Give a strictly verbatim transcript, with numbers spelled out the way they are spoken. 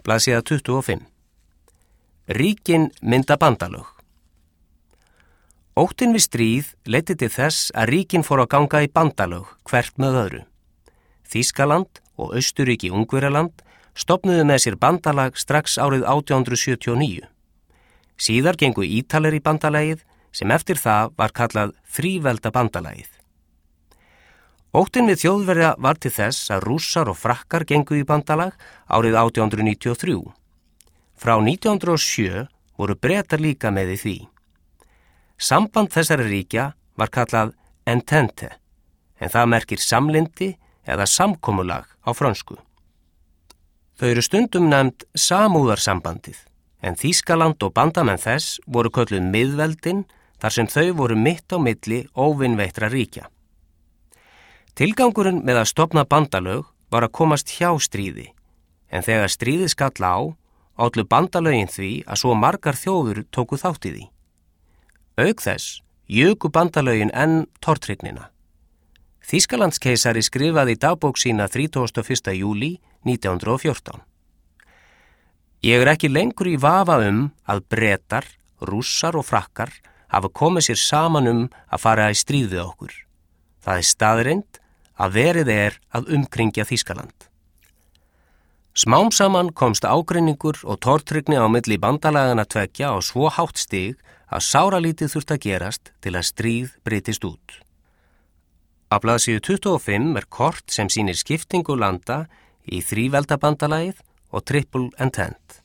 blaðsíða tuttugu og fimm. Ríkin mynda bandalög. Óttinn við stríð leiddi til þess að ríkin fóru að ganga í bandalög hvert með öðru. Þýskaland og Austurríki-Ungverjaland stofnuðu með sér bandalag strax árið átján hundrað sjötíu og níu. Síðar gengu Ítalir í bandalagið sem eftir það var kallað þrívelda bandalagið. Óttinn við Þjóðverja var til þess að Rússar og Frakkar gengu í bandalag árið átján hundrað níutíu og þrjú. Frá nítján hundruð og sjö voru Bretar líka með í því. Samband þessara ríkja var kallað entente, en það merkir samlyndi eða samkomulag á frönsku. Þau eru stundum nefnd samúðarsambandið, en Þýskaland og bandamenn þess voru kölluð miðveldin þar sem þau voru mitt á milli óvinveittra ríkja. Tilgangurinn með að stofna bandalög var að komast hjá stríði, en þegar stríðið skall á, ollu bandalögin því að svo margar þjóður tóku þátt í því. Auk þess juku bandalögin enn tortrygnina. Þýskalandskeisari skrifaði í dagbók sína þrítugasta og fyrsta júlí nítján hundrað og fjórtán. Ég er ekki lengur í vafa um að Bretar, Rússar og Frakkar hafa komið sér saman um að fara í stríð við okkur. Það er staðreynd að verið er að umkringja Þýskaland. Smám saman komst ágreiningur og tortryggni á milli bandalagana tveggja á svo hátt stig að sáralítið þurfti að gerast til að stríð brytist út. Á blaðsíðu tuttugu og fimm er kort sem sýnir skiptingu landa í þríveldabandalagið og Triple Entente.